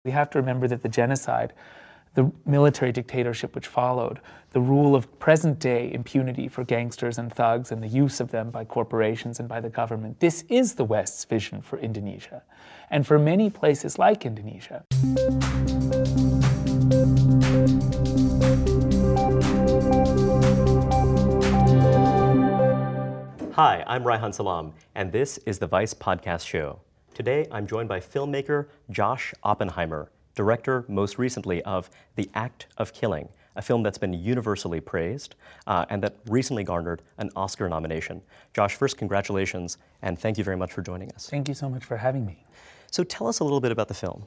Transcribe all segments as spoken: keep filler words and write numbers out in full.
We have to remember that the genocide, the military dictatorship which followed, the rule of present-day impunity for gangsters and thugs and the use of them by corporations and by the government, this is the West's vision for Indonesia, and for many places like Indonesia. Hi, I'm Raihan Salam, and this is the Vice Podcast Show. Today, I'm joined by filmmaker Josh Oppenheimer, director most recently of The Act of Killing, a film that's been universally praised uh, and that recently garnered an Oscar nomination. Josh, first, congratulations, and thank you very much for joining us. Thank you so much for having me. So tell us a little bit about the film.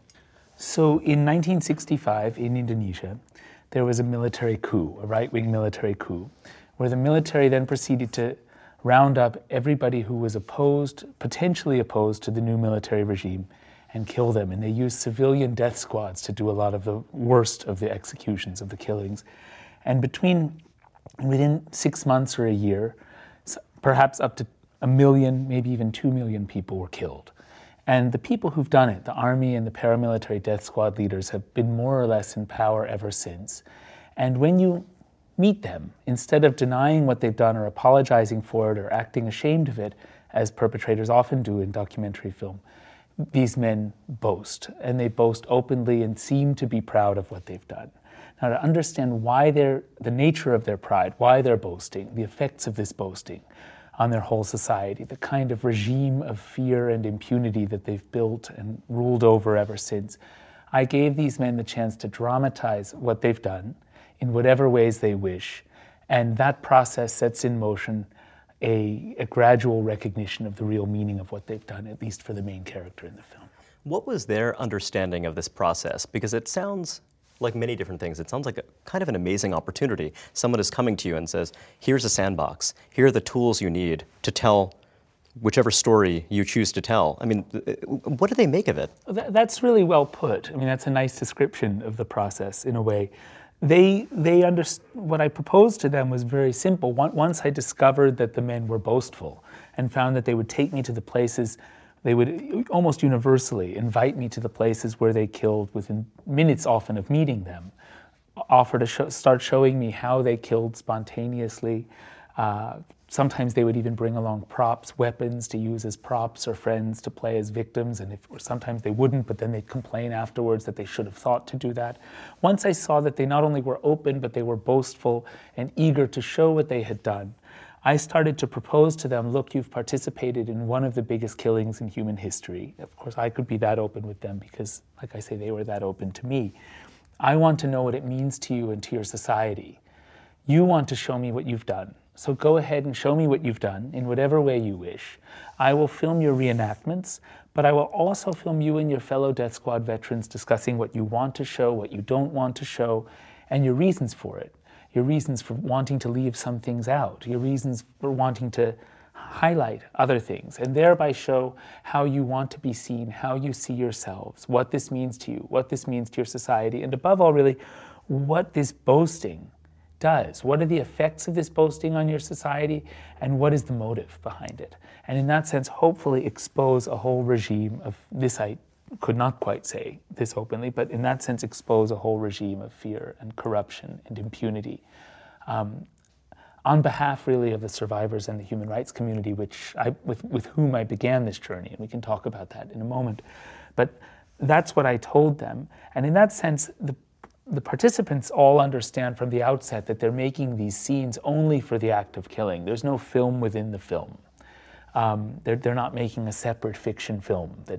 So in nineteen sixty-five in Indonesia, there was a military coup, a right-wing military coup, where the military then proceeded to round up everybody who was opposed, potentially opposed to the new military regime, and kill them. And they used civilian death squads to do a lot of the worst of the executions, of the killings. And between, within six months or a year, perhaps up to a million, maybe even two million people were killed. And the people who've done it, the army and the paramilitary death squad leaders, have been more or less in power ever since. And when you meet them, instead of denying what they've done or apologizing for it or acting ashamed of it, as perpetrators often do in documentary film, these men boast, and they boast openly and seem to be proud of what they've done. Now, to understand why they're, the nature of their pride, why they're boasting, the effects of this boasting on their whole society, the kind of regime of fear and impunity that they've built and ruled over ever since, I gave these men the chance to dramatize what they've done in whatever ways they wish, and that process sets in motion a, a gradual recognition of the real meaning of what they've done, at least for the main character in the film. What was their understanding of this process? Because it sounds like many different things. It sounds like a kind of an amazing opportunity. Someone is coming to you and says, here's a sandbox. Here are the tools you need to tell whichever story you choose to tell. I mean, what do they make of it? That's really well put. I mean, that's a nice description of the process in a way. They, they underst- what I proposed to them was very simple. Once I discovered that the men were boastful and found that they would take me to the places, they would almost universally invite me to the places where they killed within minutes often of meeting them, offer to show, start showing me how they killed spontaneously. Uh, sometimes they would even bring along props, weapons to use as props, or friends to play as victims, and if, or sometimes they wouldn't, but then they'd complain afterwards that they should have thought to do that. Once I saw that they not only were open, but they were boastful and eager to show what they had done, I started to propose to them, look, you've participated in one of the biggest killings in human history. Of course, I could be that open with them because, like I say, they were that open to me. I want to know what it means to you and to your society. You want to show me what you've done. So go ahead and show me what you've done in whatever way you wish. I will film your reenactments, but I will also film you and your fellow Death Squad veterans discussing what you want to show, what you don't want to show, and your reasons for it. Your reasons for wanting to leave some things out, your reasons for wanting to highlight other things, and thereby show how you want to be seen, how you see yourselves, what this means to you, what this means to your society, and above all, really, what this boasting does. What are the effects of this boasting on your society, and what is the motive behind it? And in that sense, hopefully expose a whole regime of, this I could not quite say this openly, but in that sense expose a whole regime of fear and corruption and impunity. Um, on behalf really of the survivors and the human rights community, which I, with, with whom I began this journey, and we can talk about that in a moment. But that's what I told them. And in that sense, the The participants all understand from the outset that they're making these scenes only for the act of killing. There's no film within the film. Um, they're, they're not making a separate fiction film that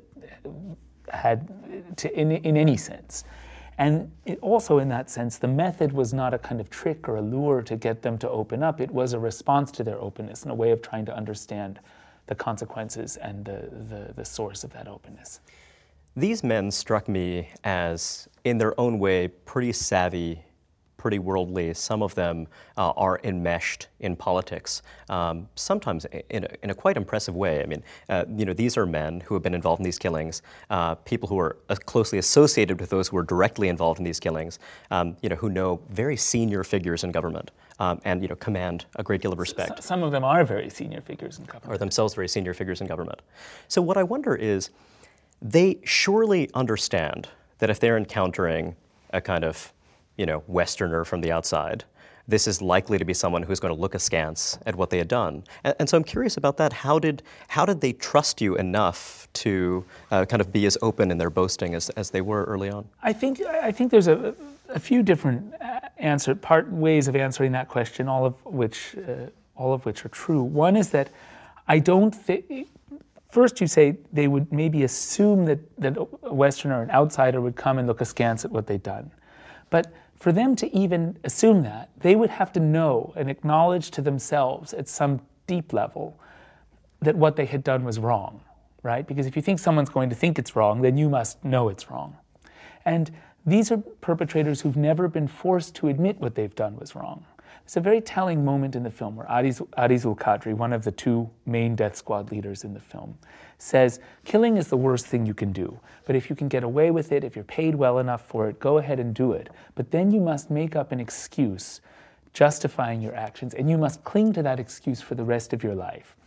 had, to, in, in any sense. And it also, in that sense, the method was not a kind of trick or a lure to get them to open up. It was a response to their openness and a way of trying to understand the consequences and the, the, the source of that openness. These men struck me as, in their own way, pretty savvy, pretty worldly. Some of them uh, are enmeshed in politics, um, sometimes in a, in a quite impressive way. I mean, uh, you know, these are men who have been involved in these killings, uh, people who are uh, closely associated with those who are directly involved in these killings, um, you know, who know very senior figures in government um, and, you know, command a great deal of respect. Some of them are very senior figures in government. Are themselves very senior figures in government. So what I wonder is, they surely understand that if they're encountering a kind of, you know, Westerner from the outside, this is likely to be someone who's going to look askance at what they had done. And, and so I'm curious about that. How did how did they trust you enough to uh, kind of be as open in their boasting as, as they were early on? I think I think there's a, a few different answer part ways of answering that question, all of which uh, all of which are true. One is that I don't think. First, you say they would maybe assume that that a Westerner, an outsider, would come and look askance at what they'd done, but for them to even assume that, they would have to know and acknowledge to themselves at some deep level that what they had done was wrong, right? Because if you think someone's going to think it's wrong, then you must know it's wrong. And these are perpetrators who've never been forced to admit what they've done was wrong. It's a very telling moment in the film where Ariz, Arizul Qadri, one of the two main death squad leaders in the film, says, killing is the worst thing you can do, but if you can get away with it, if you're paid well enough for it, go ahead and do it. But then you must make up an excuse justifying your actions, and you must cling to that excuse for the rest of your life.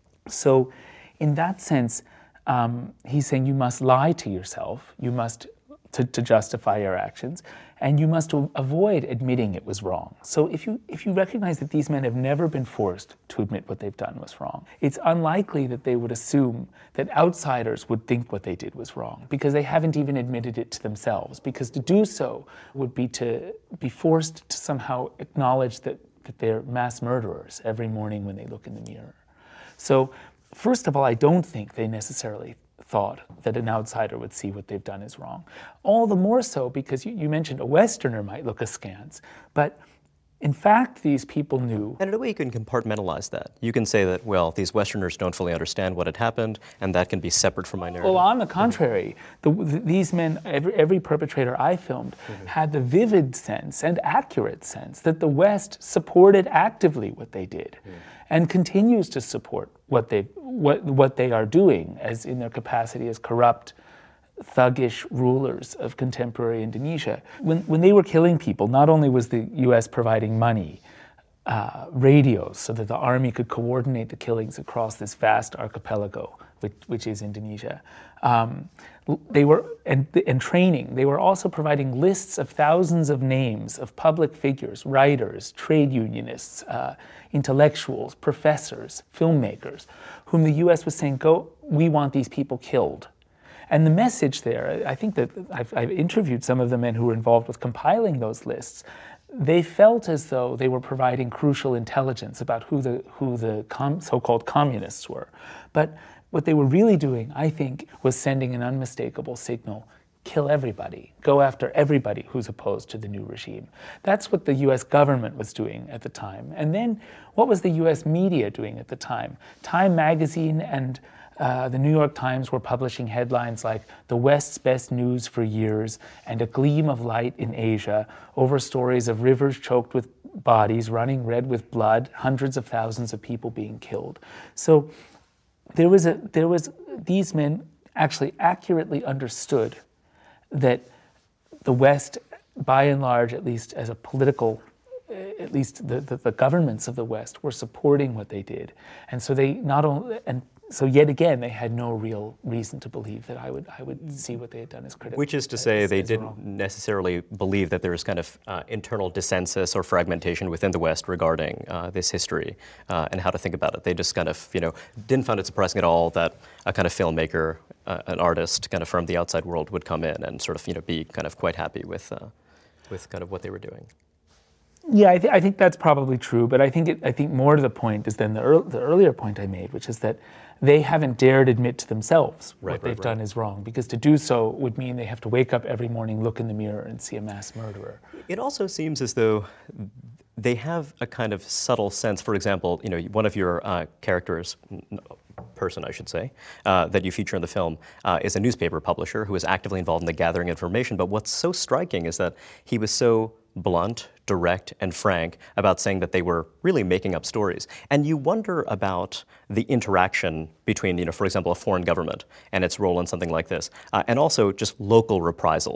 So in that sense, um, he's saying you must lie to yourself, you must To, to justify your actions, and you must avoid admitting it was wrong. So if you if you recognize that these men have never been forced to admit what they've done was wrong, it's unlikely that they would assume that outsiders would think what they did was wrong, because they haven't even admitted it to themselves, because to do so would be to be forced to somehow acknowledge that, that they're mass murderers every morning when they look in the mirror. So first of all, I don't think they necessarily thought that an outsider would see what they've done is wrong. All the more so because you, you mentioned a Westerner might look askance, but in fact, these people knew. And in a way, you can compartmentalize that. You can say that, well, these Westerners don't fully understand what had happened, and that can be separate from my narrative. Well, on the contrary, the, the, these men, every, every perpetrator I filmed, mm-hmm. had the vivid sense and accurate sense that the West supported actively what they did, mm. and continues to support what they what what they are doing, as in their capacity as corrupt, thuggish rulers of contemporary Indonesia. When when they were killing people, not only was the U S providing money, uh, radios, so that the army could coordinate the killings across this vast archipelago, which, which is Indonesia. Um, they were and, and training. They were also providing lists of thousands of names of public figures, writers, trade unionists, uh, intellectuals, professors, filmmakers, whom the U S was saying, "Go, we want these people killed." And the message there, I think that I've, I've interviewed some of the men who were involved with compiling those lists. They felt as though they were providing crucial intelligence about who the who the com- so-called communists were. But what they were really doing, I think, was sending an unmistakable signal: kill everybody, go after everybody who's opposed to the new regime. That's what the U S government was doing at the time. And then what was the U S media doing at the time? Time magazine and Uh, the New York Times were publishing headlines like "The West's Best News for Years" and "A Gleam of Light in Asia" over stories of rivers choked with bodies, running red with blood, hundreds of thousands of people being killed. So there was a there was these men actually accurately understood that the West, by and large, at least as a political, at least the, the, the governments of the West were supporting what they did, and so they not only and. So yet again, they had no real reason to believe that I would I would see what they had done as critical. Which is to say, as, they as didn't wrong. necessarily believe that there was kind of uh, internal dissensus or fragmentation within the West regarding uh, this history uh, and how to think about it. They just kind of, you know, didn't find it surprising at all that a kind of filmmaker, uh, an artist, kind of from the outside world would come in and sort of, you know, be kind of quite happy with uh, with kind of what they were doing. Yeah, I, th- I think that's probably true, but I think it, I think more to the point is than the, ear- the earlier point I made, which is that they haven't dared admit to themselves right, what they've right, right. done is wrong, because to do so would mean they have to wake up every morning, look in the mirror, and see a mass murderer. It also seems as though they have a kind of subtle sense. For example, you know, one of your uh, characters, person I should say, uh, that you feature in the film uh, is a newspaper publisher who is actively involved in the gathering information. But what's so striking is that he was so blunt, direct, and frank about saying that they were really making up stories. And you wonder about the interaction between, you know, for example, a foreign government and its role in something like this, uh, and also just local reprisals.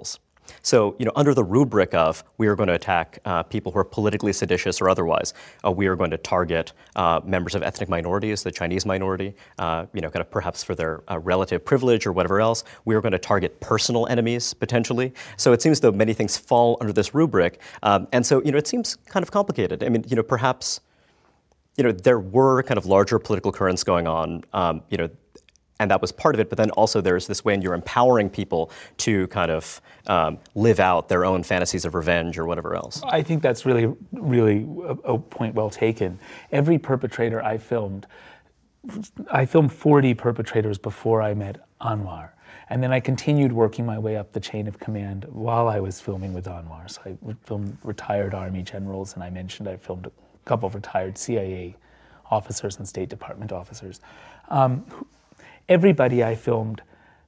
So, you know, under the rubric of we are going to attack uh, people who are politically seditious or otherwise, uh, we are going to target uh, members of ethnic minorities, the Chinese minority, uh, you know, kind of perhaps for their uh, relative privilege or whatever else. We are going to target personal enemies potentially. So it seems though many things fall under this rubric, um, and so you know, it seems kind of complicated. I mean, you know, perhaps, you know, there were kind of larger political currents going on, um, you know. And that was part of it, but then also there's this way in you're empowering people to kind of um, live out their own fantasies of revenge or whatever else. I think that's really, really a, a point well taken. Every perpetrator I filmed, I filmed forty perpetrators before I met Anwar. And then I continued working my way up the chain of command while I was filming with Anwar. So I filmed retired Army generals, and I mentioned I filmed a couple of retired C I A officers and State Department officers. Um, Everybody I filmed,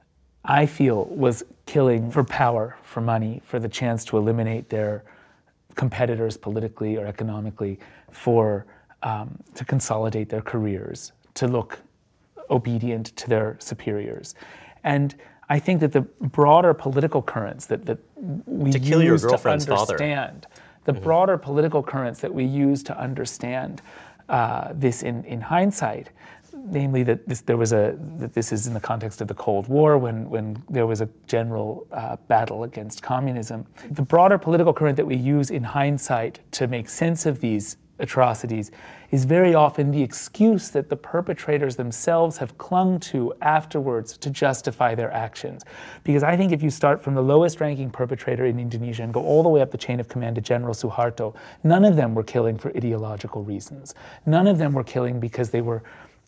I feel, was killing for power, for money, for the chance to eliminate their competitors politically or economically, for um, to consolidate their careers, to look obedient to their superiors. And I think that the broader political currents that, that we to kill your use to girlfriend's understand, father. the Mm-hmm. broader political currents that we use to understand uh, this in, in hindsight, namely that this, there was a that this is in the context of the Cold War when when there was a general uh, battle against communism. The broader political current that we use in hindsight to make sense of these atrocities is very often the excuse that the perpetrators themselves have clung to afterwards to justify their actions. Because I think if you start from the lowest ranking perpetrator in Indonesia and go all the way up the chain of command to General Suharto, none of them were killing for ideological reasons. None of them were killing because they were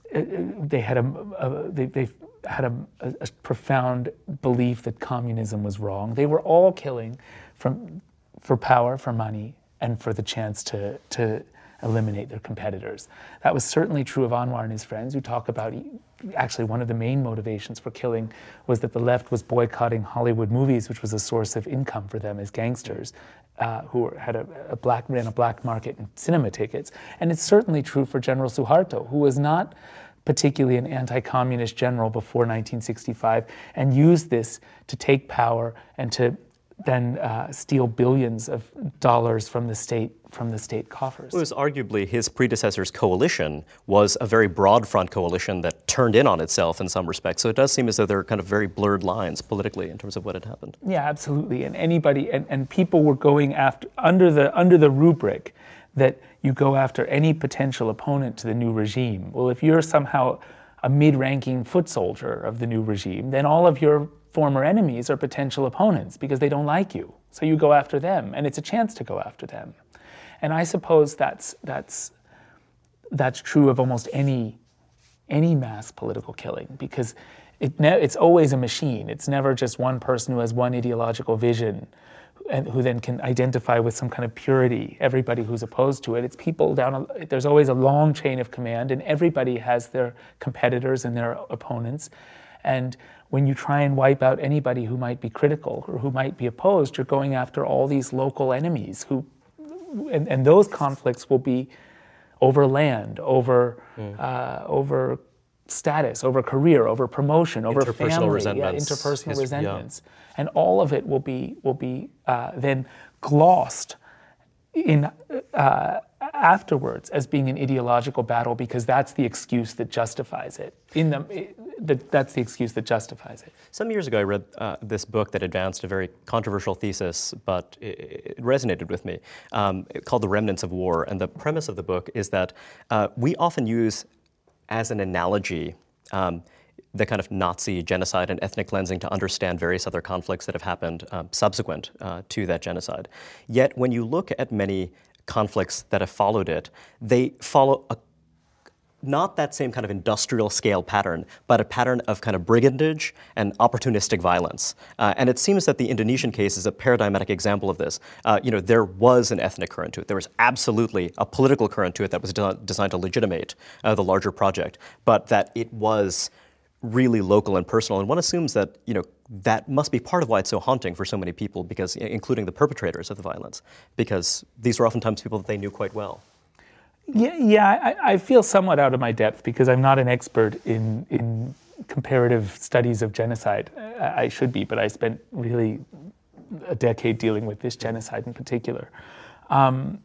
they had a, a they, they had a, a profound belief that communism was wrong. They were all killing from for power, for money, and for the chance to to eliminate their competitors. That was certainly true of Anwar and his friends, who talk about, actually one of the main motivations for killing was that the left was boycotting Hollywood movies, which was a source of income for them as gangsters, uh, who had a, a black ran a black market in cinema tickets. And it's certainly true for General Suharto, who was not particularly an anti-communist general before nineteen sixty-five, and used this to take power and to then uh, steal billions of dollars from the state from the state coffers. It was arguably his predecessor's coalition was a very broad front coalition that turned in on itself in some respects. So it does seem as though there are kind of very blurred lines politically in terms of what had happened. Yeah, absolutely. And anybody and, and people were going after under the under the rubric that you go after any potential opponent to the new regime. Well, if you're somehow a mid-ranking foot soldier of the new regime, then all of your former enemies are potential opponents because they don't like you. So you go after them, and it's a chance to go after them. And I suppose that's that's that's true of almost any any mass political killing, because it ne- it's always a machine. It's never just one person who has one ideological vision and who then can identify with some kind of purity everybody who's opposed to it. It's people down, a, there's always a long chain of command, and everybody has their competitors and their opponents. And when you try and wipe out anybody who might be critical or who might be opposed, you're going after all these local enemies who, and, and those conflicts will be over land, over mm. uh, over status, over career, over promotion, over interpersonal family, resentments, yeah, interpersonal his, resentments, yeah. And all of it will be will be uh, then glossed in uh, afterwards as being an ideological battle, because that's the excuse that justifies it. In the, it, the that's the excuse that justifies it. Some years ago, I read uh, this book that advanced a very controversial thesis, but it, it resonated with me, um, called The Remnants of War. And the premise of the book is that uh, we often use as an analogy um, the kind of Nazi genocide and ethnic cleansing to understand various other conflicts that have happened um, subsequent uh, to that genocide. Yet when you look at many conflicts that have followed it, they follow a, not that same kind of industrial scale pattern, but a pattern of kind of brigandage and opportunistic violence. Uh, and it seems that the Indonesian case is a paradigmatic example of this. Uh, you know, there was an ethnic current to it. There was absolutely a political current to it that was de- designed to legitimate uh, the larger project, but that it was really local and personal. And one assumes that, you know, that must be part of why it's so haunting for so many people, because including the perpetrators of the violence, because these were oftentimes people that they knew quite well. Yeah, yeah, I, I feel somewhat out of my depth because I'm not an expert in in comparative studies of genocide. I, I should be, but I spent really a decade dealing with this genocide in particular. Um,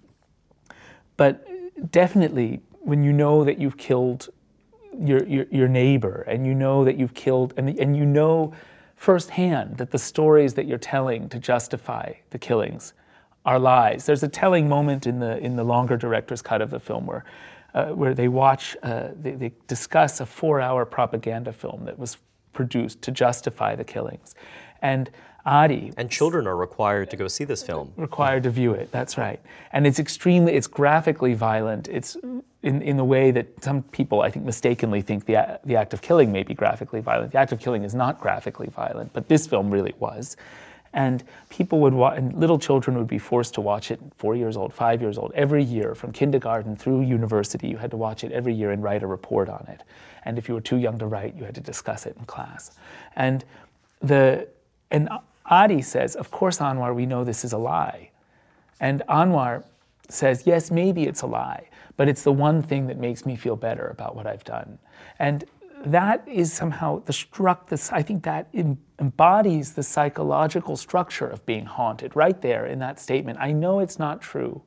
but definitely, when you know that you've killed your, your, your neighbor, and you know that you've killed, and, and you know firsthand that the stories that you're telling to justify the killings are lies. There's a telling moment in the in the longer director's cut of the film where uh, where they watch, uh, they, they discuss a four-hour propaganda film that was produced to justify the killings. And Adi... And children are required to go see this film. Required to view it, that's right. And it's extremely, it's graphically violent. It's in, in the way that some people, I think, mistakenly think the, the act of killing may be graphically violent. The act of killing is not graphically violent, but this film really was. And people would watch, and little children would be forced to watch it, four years old, five years old, every year, from kindergarten through university. You had to watch it every year and write a report on it. And if you were too young to write, you had to discuss it in class. And the and Adi says, of course, Anwar, we know this is a lie. And Anwar says, yes, maybe it's a lie, but it's the one thing that makes me feel better about what I've done. And that is somehow the struck, this, I think that em- embodies the psychological structure of being haunted right there in that statement. I know it's not true,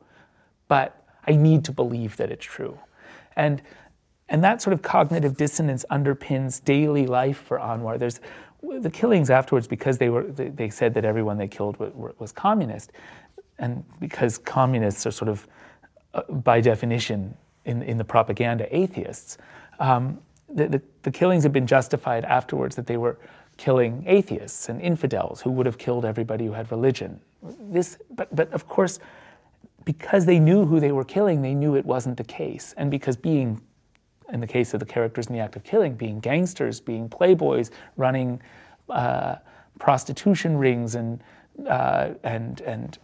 but I need to believe that it's true. And and that sort of cognitive dissonance underpins daily life for Anwar. There's the killings afterwards, because they were they, they said that everyone they killed was, was communist, and because communists are sort of, uh, by definition, in, in the propaganda, atheists, um, The, the, the killings have been justified afterwards that they were killing atheists and infidels who would have killed everybody who had religion. This, but, but of course, because they knew who they were killing, they knew it wasn't the case. And because being, in the case of the characters in the act of killing, being gangsters, being playboys, running uh, prostitution rings and uh, and and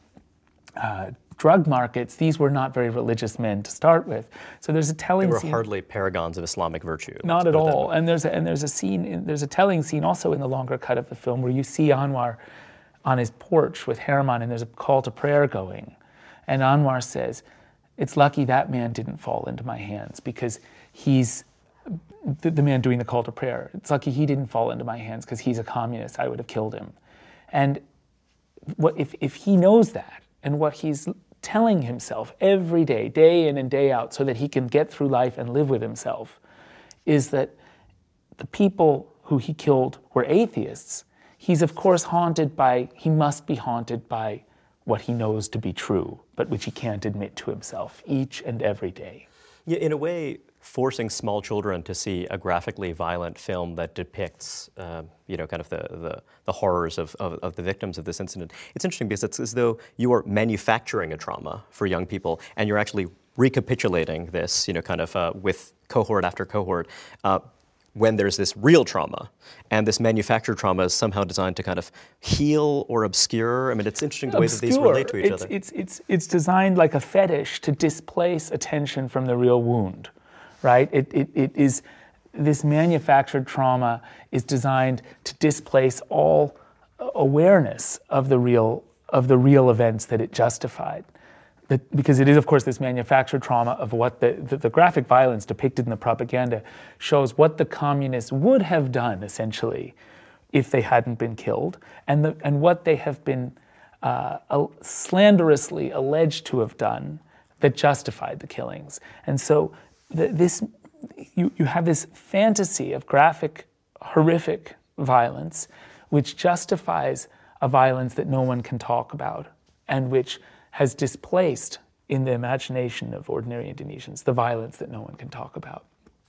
uh, drug markets, these were not very religious men to start with. So there's a telling They were scene, hardly paragons of Islamic virtue. not at all. And there's a, and there's a scene, in, there's a telling scene also in the longer cut of the film where you see Anwar on his porch with Herman, and there's a call to prayer going. And Anwar says, it's lucky that man didn't fall into my hands, because he's the, the man doing the call to prayer. It's lucky he didn't fall into my hands, because he's a communist. I would have killed him. And what if, if he knows that, and what he's telling himself every day, day in and day out, so that he can get through life and live with himself, is that the people who he killed were atheists. He's of course haunted by, he must be haunted by what he knows to be true, but which he can't admit to himself each and every day. Yeah, in a way, forcing small children to see a graphically violent film that depicts, uh, you know, kind of the, the, the horrors of, of, of the victims of this incident. It's interesting because it's as though you are manufacturing a trauma for young people, and you're actually recapitulating this, you know, kind of uh, with cohort after cohort, uh, when there's this real trauma, and this manufactured trauma is somehow designed to kind of heal or obscure. I mean, it's interesting the way that these relate to each it's, other. It's, it's, it's designed like a fetish to displace attention from the real wound. Right? It, it, it is, this manufactured trauma is designed to displace all awareness of the real, of the real events that it justified. That, because it is, of course, this manufactured trauma of what the, the, the graphic violence depicted in the propaganda shows what the communists would have done, essentially, if they hadn't been killed, and, the, and what they have been uh, slanderously alleged to have done that justified the killings. And so The, this, you, you have this fantasy of graphic, horrific violence, which justifies a violence that no one can talk about, and which has displaced in the imagination of ordinary Indonesians the violence that no one can talk about.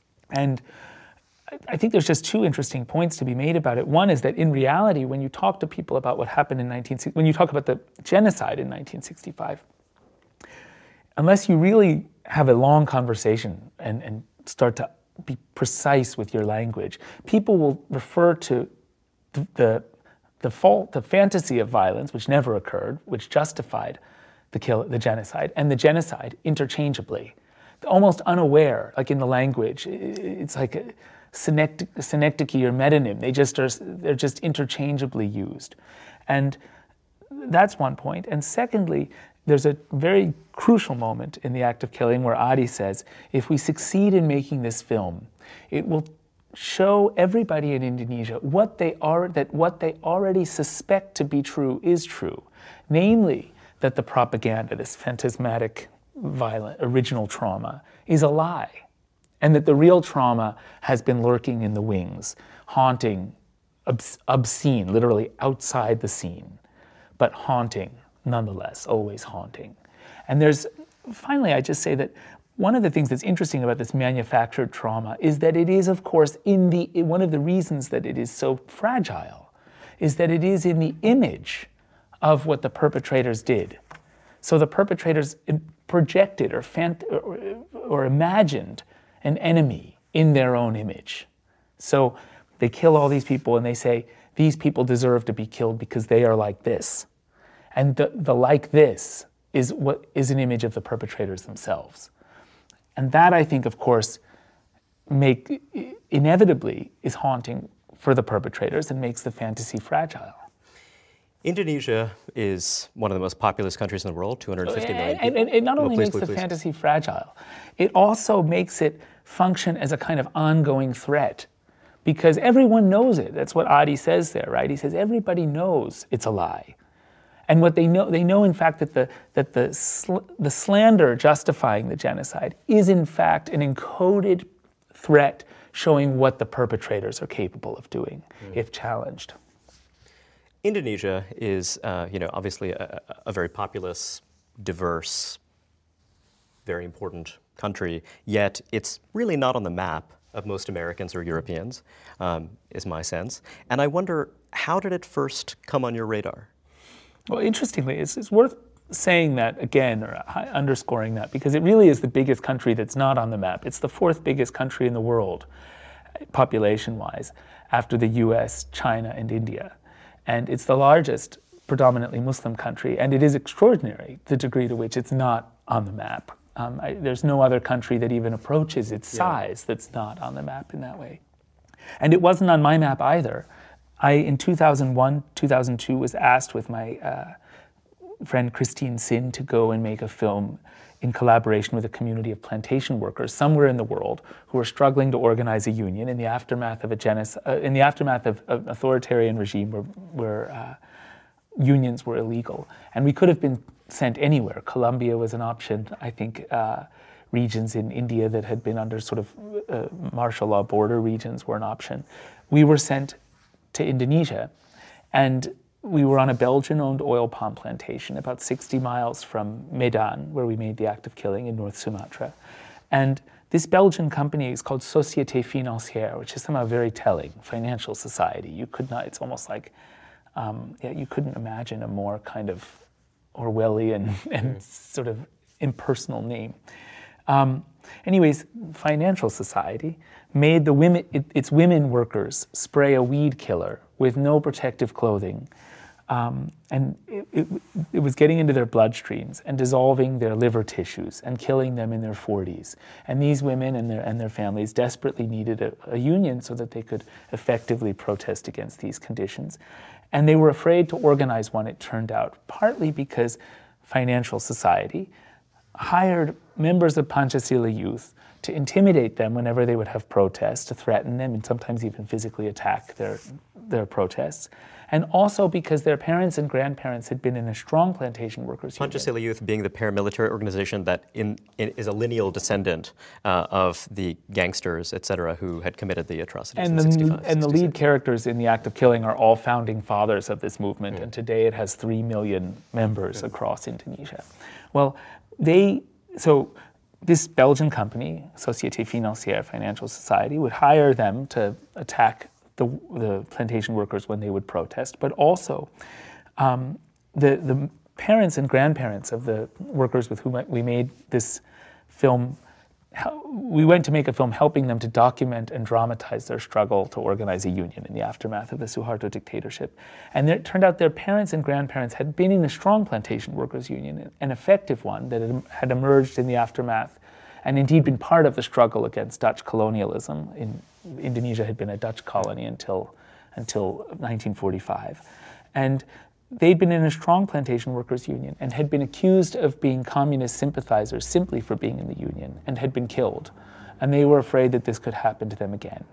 And I think there's just two interesting points to be made about it. One is that in reality, when you talk to people about what happened in nineteen sixty, when you talk about the genocide in nineteen sixty-five, unless you really have a long conversation and, and start to be precise with your language, people will refer to the, the, the fault, the fantasy of violence, which never occurred, which justified the kill, the genocide, and the genocide interchangeably, almost unaware, like in the language. It's like a synecdoche or metonym. They just are, they're just interchangeably used. And that's one point. And secondly, there's a very crucial moment in the act of killing where Adi says, if we succeed in making this film, it will show everybody in Indonesia what they are, that what they already suspect to be true is true, namely that the propaganda, this phantasmatic, violent, original trauma, is a lie, and that the real trauma has been lurking in the wings, haunting, obs- obscene, literally outside the scene, but haunting nonetheless, always haunting. And there's, finally, I just say that one of the things that's interesting about this manufactured trauma is that it is, of course, in the, one of the reasons that it is so fragile is that it is in the image of what the perpetrators did. So the perpetrators projected or, fant- or, or imagined an enemy in their own image. So they kill all these people and they say, these people deserve to be killed because they are like this. And the, the like this is what is an image of the perpetrators themselves. And that, I think, of course, make inevitably is haunting for the perpetrators and makes the fantasy fragile. Indonesia is one of the most populous countries in the world, two hundred fifty million people. And, and it not only well, please, makes please, the please. fantasy fragile, it also makes it function as a kind of ongoing threat. Because everyone knows it. That's what Adi says there, right? He says everybody knows it's a lie. And what they know, they know in fact that the that the sl- the slander justifying the genocide is in fact an encoded threat showing what the perpetrators are capable of doing mm. if challenged. Indonesia is, uh, you know, obviously a, a very populous, diverse, very important country. Yet it's really not on the map of most Americans or Europeans, um, is my sense. And I wonder, how did it first come on your radar? Well, interestingly, it's, it's worth saying that again, or underscoring that, because it really is the biggest country that's not on the map. It's the fourth biggest country in the world, population-wise, after the U S, China, and India. And it's the largest predominantly Muslim country, and it is extraordinary the degree to which it's not on the map. Um, I, there's no other country that even approaches its size yeah. that's not on the map in that way. And it wasn't on my map either. I, in two thousand one, two thousand two, was asked with my uh, friend Christine Sin to go and make a film in collaboration with a community of plantation workers somewhere in the world who were struggling to organize a union in the aftermath of a genocide, uh, in the aftermath of an authoritarian regime where, where uh, unions were illegal. And we could have been sent anywhere. Colombia was an option. I think uh, regions in India that had been under sort of uh, martial law border regions were an option. We were sent to Indonesia, and we were on a Belgian-owned oil palm plantation about sixty miles from Medan, where we made the act of killing in North Sumatra. And this Belgian company is called Société Financière, which is somehow very telling, financial society. You could not, it's almost like, um, yeah, you couldn't imagine a more kind of Orwellian and mm. sort of impersonal name. Um, anyways, financial society made the women, it, its women workers spray a weed killer with no protective clothing. Um, and it, it, it was getting into their bloodstreams and dissolving their liver tissues and killing them in their forties. And these women and their and their families desperately needed a, a union so that they could effectively protest against these conditions. And they were afraid to organize one, it turned out, partly because financial society hired members of Pancasila youth to intimidate them whenever they would have protests, to threaten them and sometimes even physically attack their, their protests. And also because their parents and grandparents had been in a strong plantation workers union. Pancasila Youth being the paramilitary organization that in, in, is a lineal descendant uh, of the gangsters, et cetera, who had committed the atrocities and in the, sixty-five, And the lead characters in the act of killing are all founding fathers of this movement, mm. and today it has three million members mm. across Indonesia. Well, they, so this Belgian company, Société Financière, Financial Society, would hire them to attack The, the plantation workers when they would protest, but also um, the, the parents and grandparents of the workers with whom we made this film. We went to make a film helping them to document and dramatize their struggle to organize a union in the aftermath of the Suharto dictatorship. And it turned out their parents and grandparents had been in a strong plantation workers union, an effective one that had emerged in the aftermath and indeed been part of the struggle against Dutch colonialism. In Indonesia had been a Dutch colony until until nineteen forty-five. And they'd been in a strong plantation workers union and had been accused of being communist sympathizers simply for being in the union and had been killed. And they were afraid that this could happen to them again.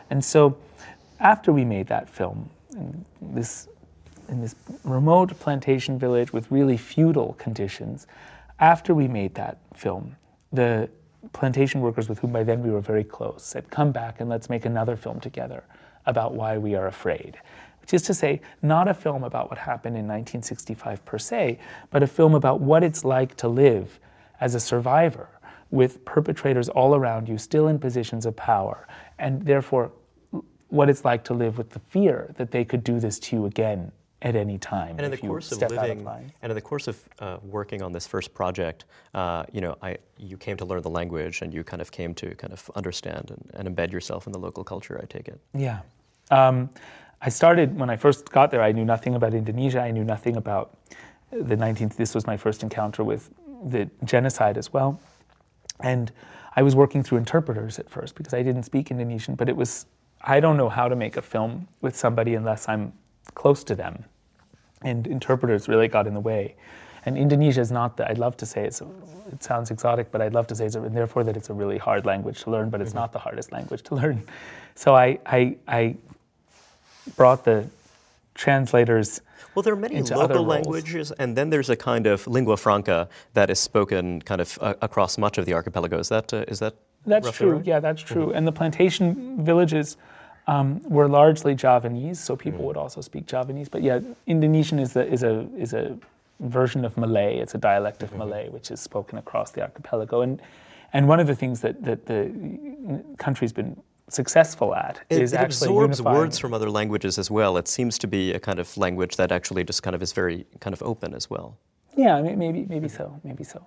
And so after we made that film, in this, in this remote plantation village with really feudal conditions, after we made that film, the plantation workers with whom by then we were very close said, come back and let's make another film together about why we are afraid. Which is to say, not a film about what happened in nineteen sixty-five per se, but a film about what it's like to live as a survivor with perpetrators all around you still in positions of power, and therefore what it's like to live with the fear that they could do this to you again at any time. And in the course of living, and in the course of uh, working on this first project, uh, you know, I you came to learn the language, and you kind of came to kind of understand and, and embed yourself in the local culture, I take it. Yeah. Um, I started, when I first got there, I knew nothing about Indonesia. I knew nothing about the nineteenth, this was my first encounter with the genocide as well. And I was working through interpreters at first because I didn't speak Indonesian, but it was, I don't know how to make a film with somebody unless I'm close to them. And interpreters really got in the way. And Indonesia is not, the, I'd love to say, it's a, it sounds exotic, but I'd love to say, it's a, and therefore that it's a really hard language to learn, but it's mm-hmm. not the hardest language to learn. So I, I, I brought the translators. Well, there are many local languages, and then there's a kind of lingua franca that is spoken kind of uh, across much of the archipelago. Is that uh, is that That's true, right? Yeah, that's true. Mm-hmm. And the plantation villages um, were largely Javanese, so people mm-hmm. would also speak Javanese. But yeah, Indonesian is a, is a, is a version of Malay. It's a dialect of mm-hmm. Malay, which is spoken across the archipelago. And, and one of the things that, that the country's been successful at it, is it actually absorbs unifying. words from other languages as well. It seems to be a kind of language that actually just kind of is very kind of open as well. Yeah, maybe maybe so, maybe so.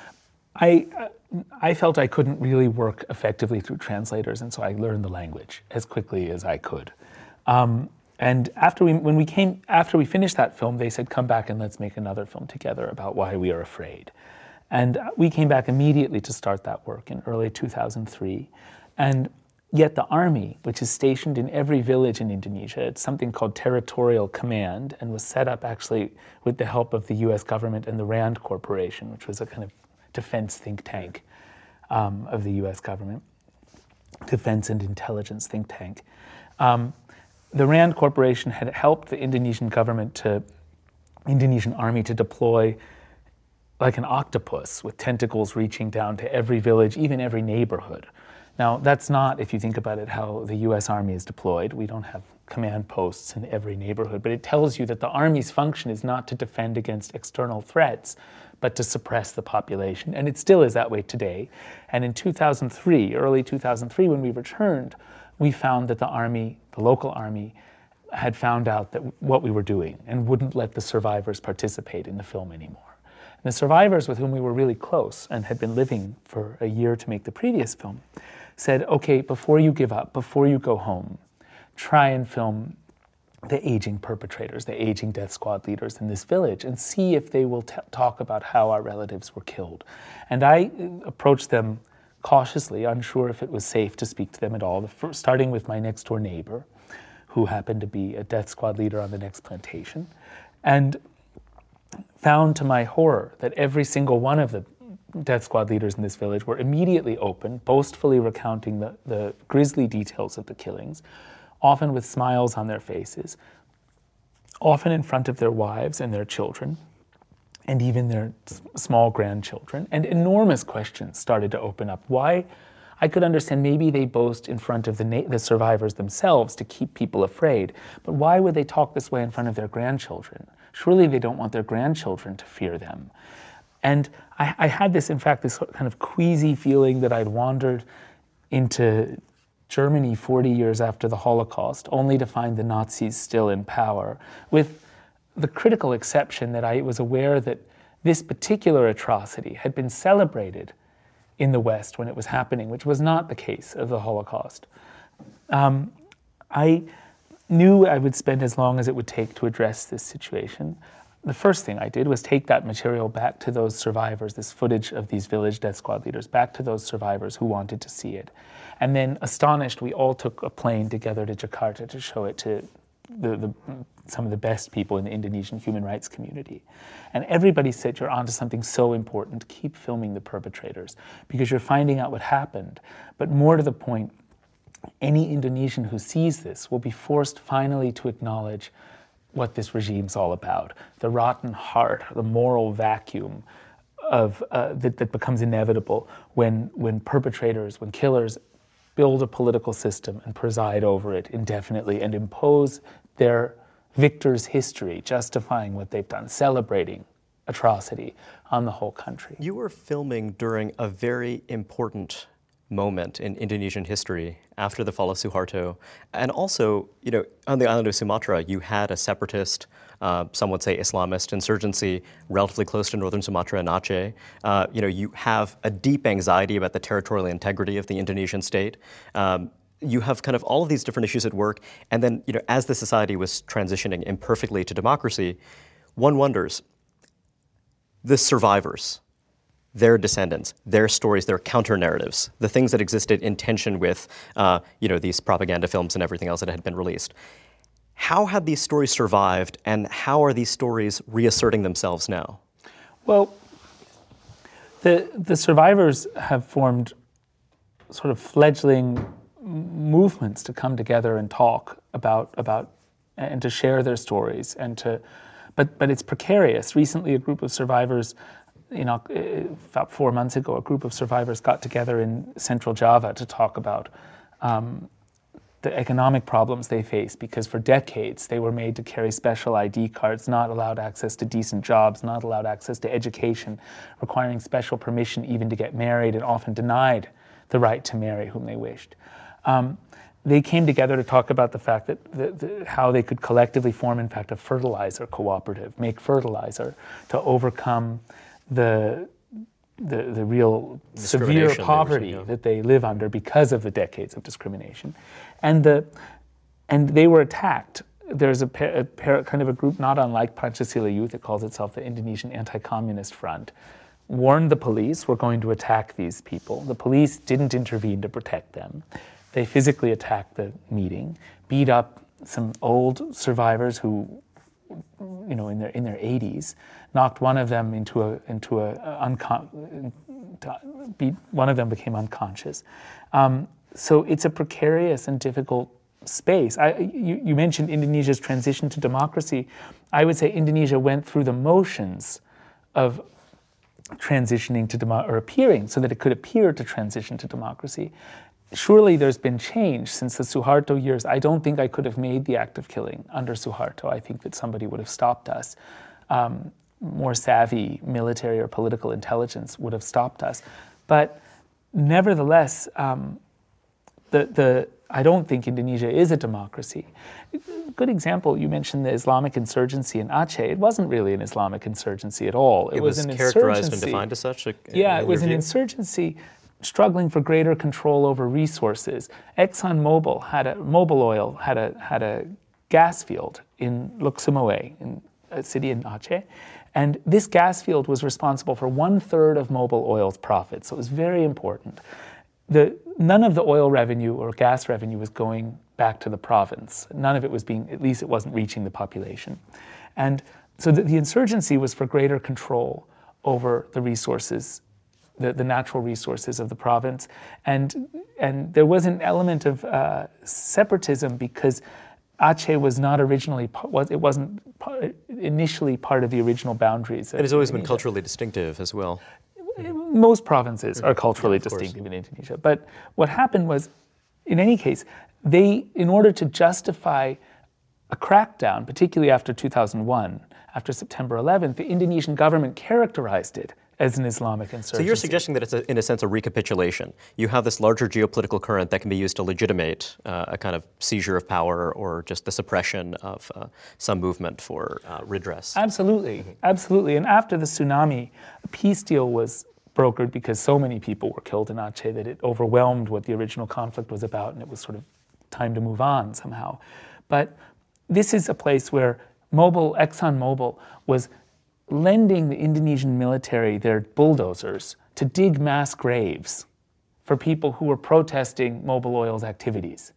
I I felt I couldn't really work effectively through translators, and so I learned the language as quickly as I could. Um, and after we when we came after we finished that film, they said, "Come back and let's make another film together about why we are afraid." And we came back immediately to start that work in early two thousand three, and yet the army, which is stationed in every village in Indonesia, it's something called Territorial Command, and was set up actually with the help of the U S government and the RAND Corporation, which was a kind of defense think tank um, of the U S government, defense and intelligence think tank. Um, the RAND Corporation had helped the Indonesian government to, Indonesian army to deploy like an octopus with tentacles reaching down to every village, even every neighborhood. Now, that's not, if you think about it, how the U S Army is deployed. We don't have command posts in every neighborhood, but it tells you that the Army's function is not to defend against external threats, but to suppress the population. And it still is that way today. And in two thousand three, early two thousand three, when we returned, we found that the Army, the local Army, had found out that what we were doing and wouldn't let the survivors participate in the film anymore. And the survivors with whom we were really close and had been living for a year to make the previous film said, okay, before you give up, before you go home, try and film the aging perpetrators, the aging death squad leaders in this village, and see if they will t- talk about how our relatives were killed. And I approached them cautiously, unsure if it was safe to speak to them at all, the first, starting with my next door neighbor, who happened to be a death squad leader on the next plantation, and found to my horror that every single one of the death squad leaders in this village were immediately open, boastfully recounting the, the grisly details of the killings, often with smiles on their faces, often in front of their wives and their children, and even their s- small grandchildren. And enormous questions started to open up. Why? I could understand maybe they boast in front of the, na- the survivors themselves to keep people afraid, but why would they talk this way in front of their grandchildren? Surely they don't want their grandchildren to fear them. And I, I had this, in fact, this kind of queasy feeling that I'd wandered into Germany forty years after the Holocaust, only to find the Nazis still in power, with the critical exception that I was aware that this particular atrocity had been celebrated in the West when it was happening, which was not the case of the Holocaust. Um, I knew I would spend as long as it would take to address this situation. The first thing I did was take that material back to those survivors, this footage of these village death squad leaders, back to those survivors who wanted to see it. And then, astonished, we all took a plane together to Jakarta to show it to the, the, some of the best people in the Indonesian human rights community. And everybody said, you're onto something so important, keep filming the perpetrators, because you're finding out what happened. But more to the point, any Indonesian who sees this will be forced finally to acknowledge what this regime's all about. The rotten heart, the moral vacuum of uh, that, that becomes inevitable when, when perpetrators, when killers build a political system and preside over it indefinitely and impose their victor's history, justifying what they've done, celebrating atrocity on the whole country. You were filming during a very important moment in Indonesian history after the fall of Suharto. And also, you know, on the island of Sumatra, you had a separatist, uh, some would say Islamist insurgency relatively close to northern Sumatra and Aceh. Uh, you know, you have a deep anxiety about the territorial integrity of the Indonesian state. Um, you have kind of all of these different issues at work. And then, you know, as the society was transitioning imperfectly to democracy, one wonders, the survivors, their descendants, their stories, their counter-narratives, the things that existed in tension with uh, you know, these propaganda films and everything else that had been released. How had these stories survived, and how are these stories reasserting themselves now? Well, the, the survivors have formed sort of fledgling movements to come together and talk about, about and to share their stories, and to, but, but it's precarious. Recently, a group of survivors, you know, about four months ago, a group of survivors got together in Central Java to talk about um, the economic problems they face, because for decades they were made to carry special I D cards, not allowed access to decent jobs, not allowed access to education, requiring special permission even to get married, and often denied the right to marry whom they wished. Um, they came together to talk about the fact that the, the, how they could collectively form, in fact, a fertilizer cooperative, make fertilizer to overcome the the, the real severe poverty yeah. that they live under because of the decades of discrimination. And the and they were attacked. There's a, a, a kind of a group not unlike Pancasila Youth, it calls itself the Indonesian Anti-Communist Front, warned the police, we're going to attack these people. The police didn't intervene to protect them. They physically attacked the meeting, beat up some old survivors who, you know, in their in their eighties, knocked one of them into a into a, a uncon- beat, one of them became unconscious. Um, so it's a precarious and difficult space. I, you, you mentioned Indonesia's transition to democracy. I would say Indonesia went through the motions of transitioning to demo- or appearing so that it could appear to transition to democracy. Surely there's been change since the Suharto years. I don't think I could have made the act of killing under Suharto. I think that somebody would have stopped us. Um, more savvy military or political intelligence would have stopped us. But nevertheless, um, the the I don't think Indonesia is a democracy. Good example, you mentioned the Islamic insurgency in Aceh. It wasn't really an Islamic insurgency at all. It, it was, was an characterized and defined as such? A, yeah, it was an insurgency struggling for greater control over resources. ExxonMobil had a Mobil Oil had a had a gas field in Lok Sumawe, in a city in Aceh, and this gas field was responsible for one third of Mobil Oil's profits. So it was very important. The none of the oil revenue or gas revenue was going back to the province. None of it was being, at least it wasn't reaching the population, and so the, the insurgency was for greater control over the resources. The, the natural resources of the province, and and there was an element of uh, separatism because Aceh was not originally was it wasn't initially part of the original boundaries. It has always been culturally distinctive as well. Most provinces are culturally yeah, distinctive in Indonesia, but what happened was, in any case, they, in order to justify a crackdown, particularly after two thousand one, after September eleventh, the Indonesian government characterized it as an Islamic insurgency. So you're suggesting that it's, a, in a sense, a recapitulation. You have this larger geopolitical current that can be used to legitimate uh, a kind of seizure of power or just the suppression of uh, some movement for uh, redress. Absolutely, mm-hmm. absolutely. And after the tsunami, a peace deal was brokered because so many people were killed in Aceh that it overwhelmed what the original conflict was about, and it was sort of time to move on somehow. But this is a place where Mobil, ExxonMobil was lending the Indonesian military their bulldozers to dig mass graves for people who were protesting Mobil Oil's activities.